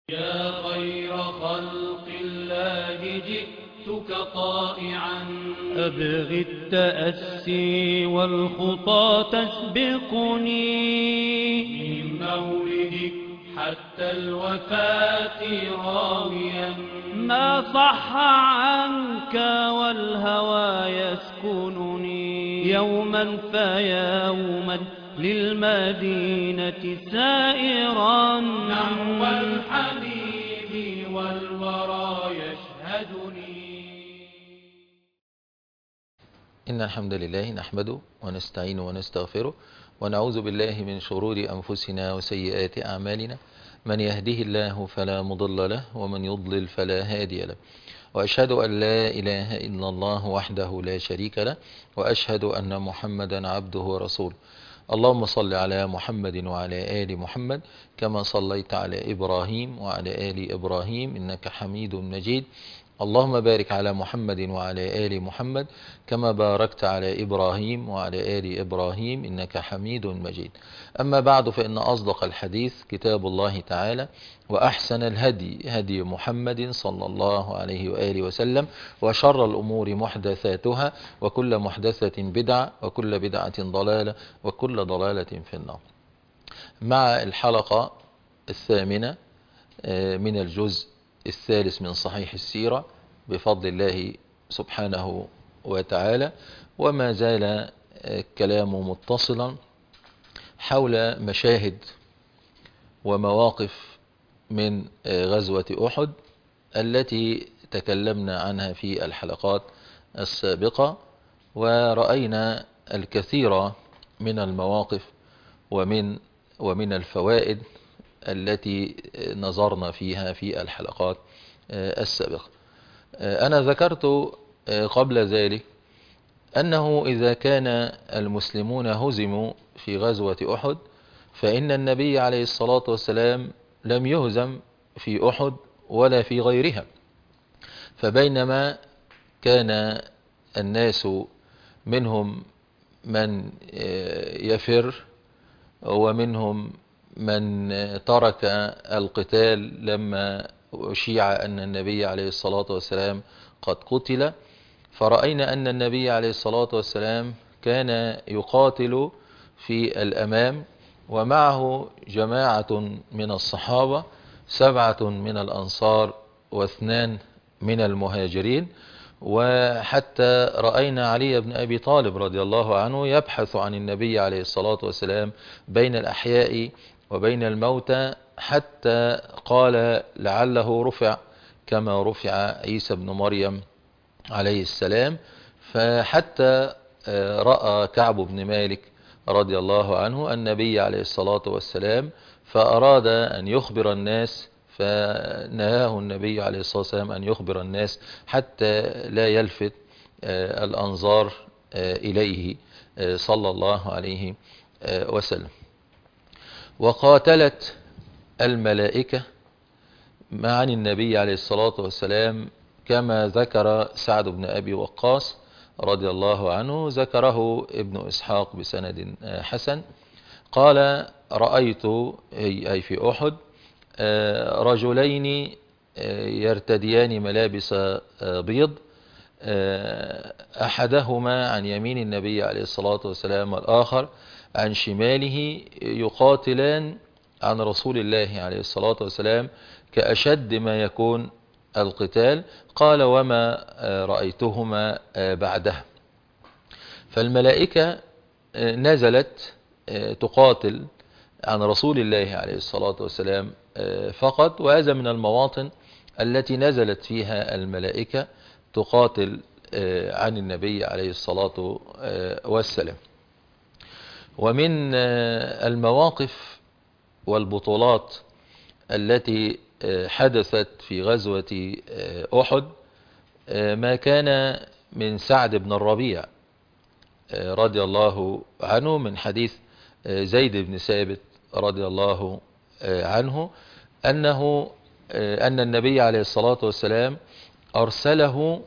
يا خير خلق الله جئتك طائعا أبغي التأسي والخطى تسبقني من مولدك حتى الوفاة راويا ما صح عنك والهوى يسكنني يوما فيوما للمدينة سائرا نحو الحبيب والورى يشهدني. إن الحمد لله نحمده ونستعينه ونستغفره ونعوذ بالله من شرور أنفسنا وسيئات أعمالنا، من يهده الله فلا مضل له ومن يضلل فلا هادي له، وأشهد أن لا إله إلا الله وحده لا شريك له، وأشهد أن محمدا عبده ورسوله. اللهم صل على محمد وعلى آل محمد كما صليت على إبراهيم وعلى آل إبراهيم إنك حميد مجيد. اللهم بارك على محمد وعلى آل محمد كما باركت على إبراهيم وعلى آل إبراهيم إنك حميد مجيد. أما بعد، فإن أصدق الحديث كتاب الله تعالى، وأحسن الهدي هدي محمد صلى الله عليه وآله وسلم، وشر الأمور محدثاتها، وكل محدثة بدعة، وكل بدعة ضلالة، وكل ضلالة في النار. مع الحلقة الثامنة من الجزء الثالث من صحيح السيرة بفضل الله سبحانه وتعالى، وما زال الكلام متصلا حول مشاهد ومواقف من غزوة أحد التي تكلمنا عنها في الحلقات السابقة، ورأينا الكثير من المواقف ومن الفوائد التي نظرنا فيها في الحلقات السابقة. أنا ذكرت قبل ذلك أنه إذا كان المسلمون هزموا في غزوة أحد، فإن النبي عليه الصلاة والسلام لم يهزم في أحد ولا في غيرها. فبينما كان الناس منهم من يفر، ومنهم من ترك القتال لما أشيع أن النبي عليه الصلاة والسلام قد قتل، فرأينا أن النبي عليه الصلاة والسلام كان يقاتل في الأمام، ومعه جماعة من الصحابة، 7 من الأنصار و2 من المهاجرين. وحتى رأينا علي بن أبي طالب رضي الله عنه يبحث عن النبي عليه الصلاة والسلام بين الأحياء وبين الموتى، حتى قال لعله رفع كما رفع عيسى بن مريم عليه السلام. فحتى رأى كعب بن مالك رضي الله عنه النبي عليه الصلاة والسلام، فأراد أن يخبر الناس، فنهاه النبي عليه الصلاة والسلام أن يخبر الناس حتى لا يلفت الأنظار إليه صلى الله عليه وسلم. وقاتلت الملائكة مع النبي عليه الصلاة والسلام كما ذكر سعد بن أبي وقاص رضي الله عنه، ذكره ابن إسحاق بسند حسن، قال: رأيت أي في أحد رجلين يرتديان ملابس بيض، أحدهما عن يمين النبي عليه الصلاة والسلام والآخر عن شماله، يقاتلان عن رسول الله عليه الصلاة والسلام كأشد ما يكون القتال. قال: وما رأيتهما بعدها. فالملائكة نزلت تقاتل عن رسول الله عليه الصلاة والسلام فقط، وهذا من المواطن التي نزلت فيها الملائكة تقاتل عن النبي عليه الصلاة والسلام. ومن المواقف والبطولات التي حدثت في غزوة أحد ما كان من سعد بن الربيع رضي الله عنه، من حديث زيد بن ثابت رضي الله عنه أن النبي عليه الصلاة والسلام أرسله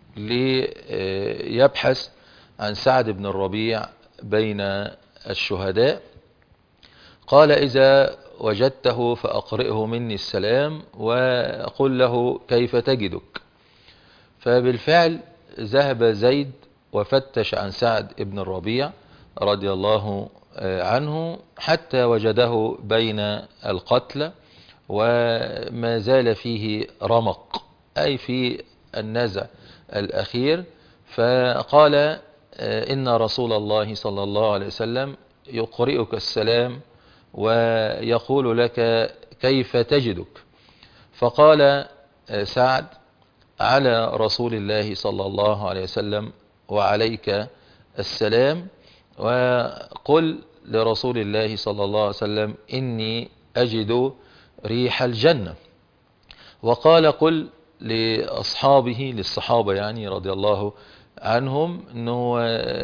ليبحث عن سعد بن الربيع بين الشهداء. قال: إذا وجدته فأقرئه مني السلام وقل له كيف تجدك. فبالفعل ذهب زيد وفتش عن سعد بن الربيع رضي الله عنه حتى وجده بين القتلى وما زال فيه رمق، أي في النزع الأخير. فقال إن رسول الله صلى الله عليه وسلم يقرئك السلام ويقول لك كيف تجدك. فقال سعد على رسول الله صلى الله عليه وسلم وعليك السلام، وقل لرسول الله صلى الله عليه وسلم إني أجد ريح الجنة. وقال قل لأصحابه، للصحابة يعني رضي الله عنهم، إنه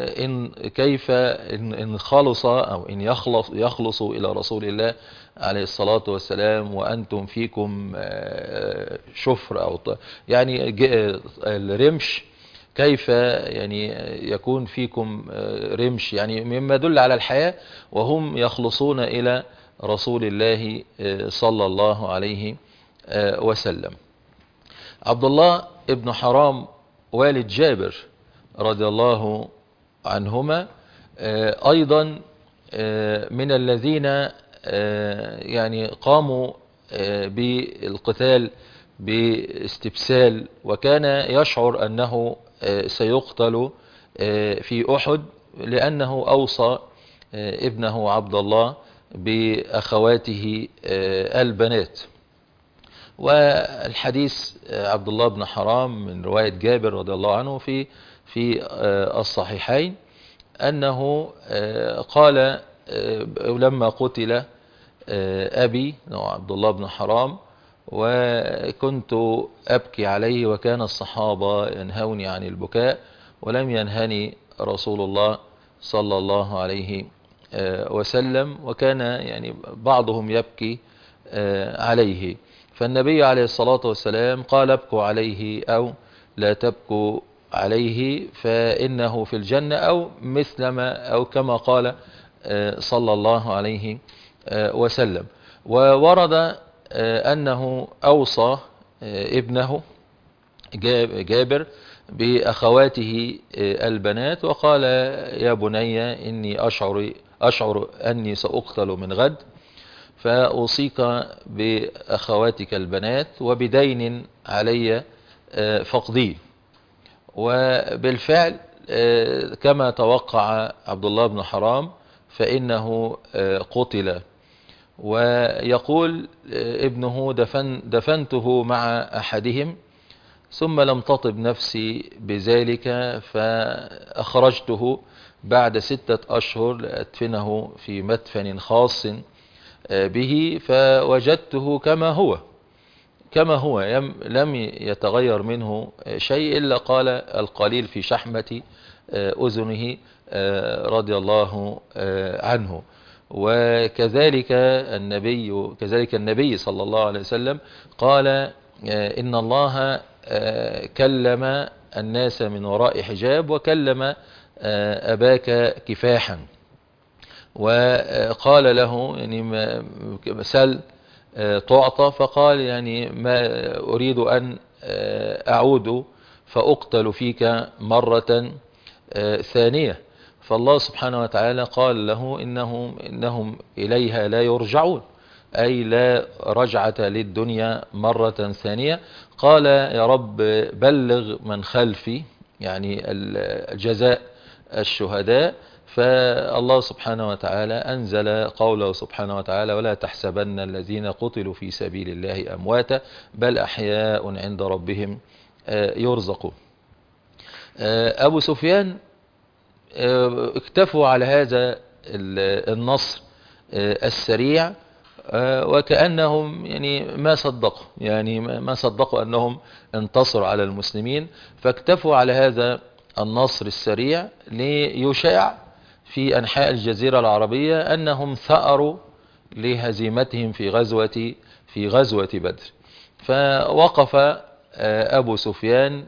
إن خلص أو إن يخلصوا إلى رسول الله عليه الصلاة والسلام وأنتم فيكم شفر أو يعني الرمش، كيف يعني يكون فيكم رمش، يعني مما يدل على الحياة، وهم يخلصون إلى رسول الله صلى الله عليه وسلم. عبد الله ابن حرام والد جابر رضي الله عنهما أيضا من الذين يعني قاموا بالقتال باستبسال، وكان يشعر أنه سيقتل في أحد لأنه أوصى ابنه عبد الله بأخواته البنات. والحديث عبد الله بن حرام من رواية جابر رضي الله عنه في الصحيحين أنه قال لما قتل أبي عبد الله بن حرام وكنت أبكي عليه وكان الصحابة ينهوني عن البكاء ولم ينهني رسول الله صلى الله عليه وسلم، وكان يعني بعضهم يبكي عليه. فالنبي عليه الصلاة والسلام قال ابكوا عليه أو لا تبكوا عليه فإنه في الجنة، أو مثلما أو كما قال صلى الله عليه وسلم. وورد أنه أوصى ابنه جابر بأخواته البنات وقال يا بني إني أشعر أني سأقتل من غد، فأوصيك بأخواتك البنات وبدين علي فقدي. وبالفعل كما توقع عبد الله بن حرام فإنه قتل. ويقول ابنه دفنته مع أحدهم ثم لم تطب نفسي بذلك فأخرجته بعد 6 أشهر لأدفنه في مدفن خاص به فوجدته كما هو لم يتغير منه شيء إلا قال القليل في شحمة أذنه رضي الله عنه. وكذلك النبي صلى الله عليه وسلم قال إن الله كلم الناس من وراء حجاب وكلم أباك كفاحا، وقال له يعني سل تعطى، فقال يعني ما أريد أن أعود فأقتل فيك مرة ثانية. فالله سبحانه وتعالى قال له إنهم إليها لا يرجعون، أي لا رجعة للدنيا مرة ثانية. قال يا رب بلغ من خلفي، يعني الجزاء الشهداء. فالله سبحانه وتعالى أنزل قوله سبحانه وتعالى ولا تحسبن الذين قتلوا في سبيل الله أمواتا بل أحياء عند ربهم يرزقون. أبو سفيان اكتفوا على هذا النصر السريع وكأنهم يعني ما صدقوا أنهم انتصروا على المسلمين، فاكتفوا على هذا النصر السريع ليشاع في أنحاء الجزيرة العربية أنهم ثأروا لهزيمتهم في غزوة بدر. فوقف أبو سفيان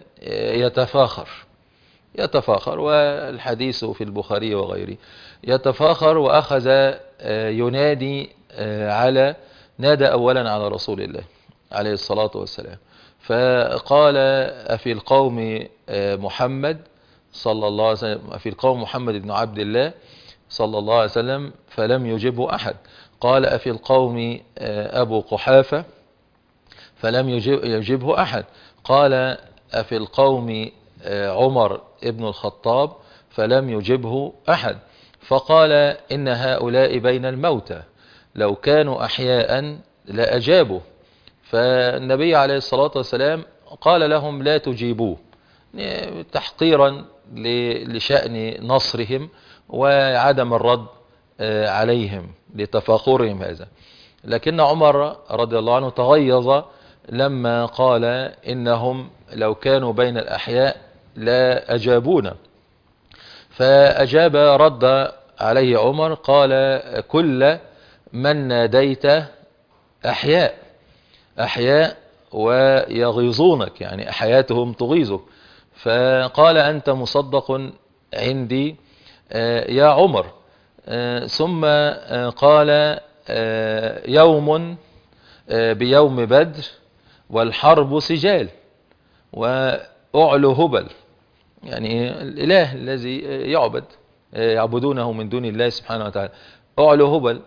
يتفاخر والحديث في البخاري وغيره، يتفاخر وأخذ ينادي نادى أولا على رسول الله عليه الصلاة والسلام، فقال أفي القوم محمد صلى الله عليه وسلم، أفي القوم محمد بن عبد الله صلى الله عليه وسلم، فلم يجبه أحد. قال أفي القوم أبو قحافة، فلم يجبه أحد. قال أفي القوم عمر ابن الخطاب، فلم يجبه أحد. فقال إن هؤلاء بين الموتى، لو كانوا أحياء لأجابوا. فالنبي عليه الصلاة والسلام قال لهم لا تجيبوه، تحقيرا لشأن نصرهم وعدم الرد عليهم لتفاخرهم هذا. لكن عمر رضي الله عنه تغيظ لما قال إنهم لو كانوا بين الأحياء لا أجابونا. فأجاب رد عليه عمر قال كل من ناديت أحياء، أحياء ويغيظونك، يعني حياتهم تغيظك. فقال أنت مصدق عندي يا عمر. ثم قال يوم بيوم بدر والحرب سجال وأعلو هبل، يعني الإله الذي يعبدونه من دون الله سبحانه وتعالى، أعلو هبل.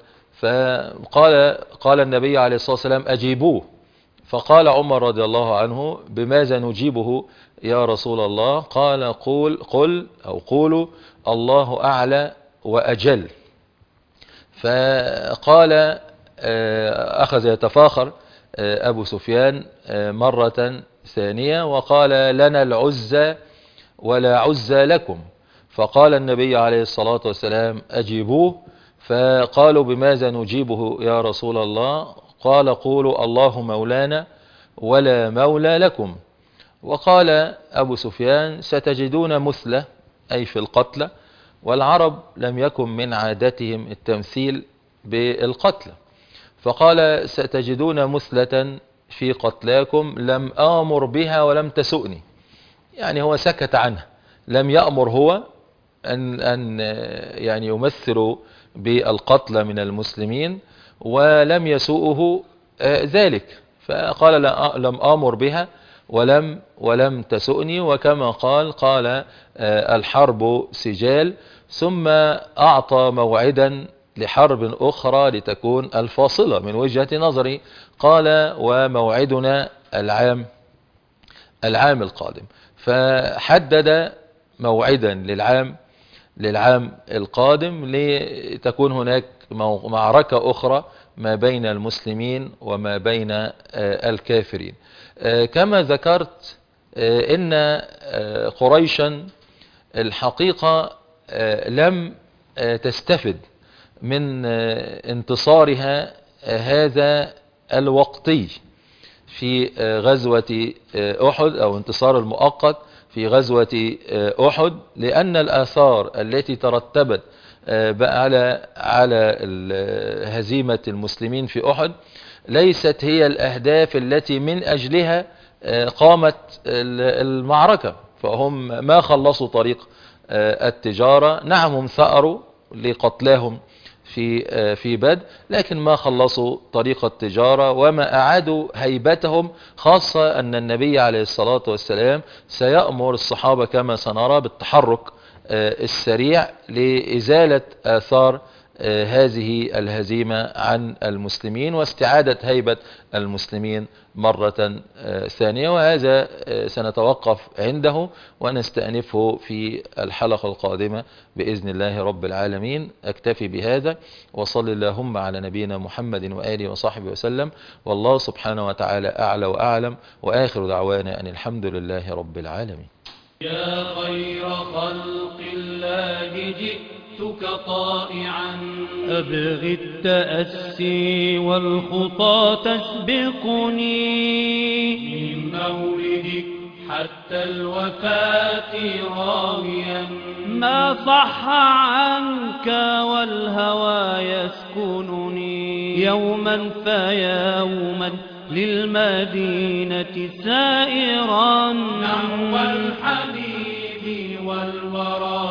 قال النبي عليه الصلاة والسلام أجيبوه. فقال عمر رضي الله عنه بماذا نجيبه يا رسول الله؟ قال قل أو قولوا الله أعلى وأجل. فقال أخذ يتفاخر أبو سفيان مرة ثانية وقال لنا العزى ولا عزى لكم. فقال النبي عليه الصلاة والسلام أجيبوه. فقالوا بماذا نجيبه يا رسول الله؟ قال قولوا الله مولانا ولا مولى لكم. وقال أبو سفيان ستجدون مثلة، أي في القتلى، والعرب لم يكن من عادتهم التمثيل بالقتلى. فقال ستجدون مثلة في قتلاكم لم آمر بها ولم تسؤني، يعني هو سكت عنها، لم يأمر هو أن يعني يمثل بالقتلى من المسلمين ولم يسوءه ذلك. فقال لم آمر بها ولم تسؤني. وكما قال الحرب سجال، ثم أعطى موعدا لحرب أخرى لتكون الفاصلة من وجهة نظري. قال وموعدنا العام القادم. فحدد موعدا للعام القادم لتكون هناك معركة أخرى ما بين المسلمين وما بين الكافرين. كما ذكرت إن قريشا الحقيقة لم تستفد من انتصارها هذا الوقتي في غزوة أحد، أو انتصار المؤقت في غزوة أحد، لأن الآثار التي ترتبت على هزيمة المسلمين في أحد ليست هي الأهداف التي من أجلها قامت المعركة. فهم ما خلصوا طريق التجارة، نعم هم ثأروا لقتلاهم في بدر، لكن ما خلصوا طريق التجارة وما أعادوا هيبتهم، خاصة أن النبي عليه الصلاة والسلام سيأمر الصحابة كما سنرى بالتحرك السريع لإزالة آثار هذه الهزيمة عن المسلمين واستعادة هيبة المسلمين مرة ثانية. وهذا سنتوقف عنده ونستأنفه في الحلقة القادمة بإذن الله رب العالمين. أكتفي بهذا، وصل اللهم على نبينا محمد وآله وصحبه وسلم، والله سبحانه وتعالى أعلى وأعلم، وآخر دعوانا أن الحمد لله رب العالمين. يا خير خلق الله جئتك طائعا أبغي التأسي والخطى تسبقني من مولدك حتى الوفاة راويا ما صح عنك والهوى يسكنني يوما فيوما للمدينة سائرا نحو الحبيب والورى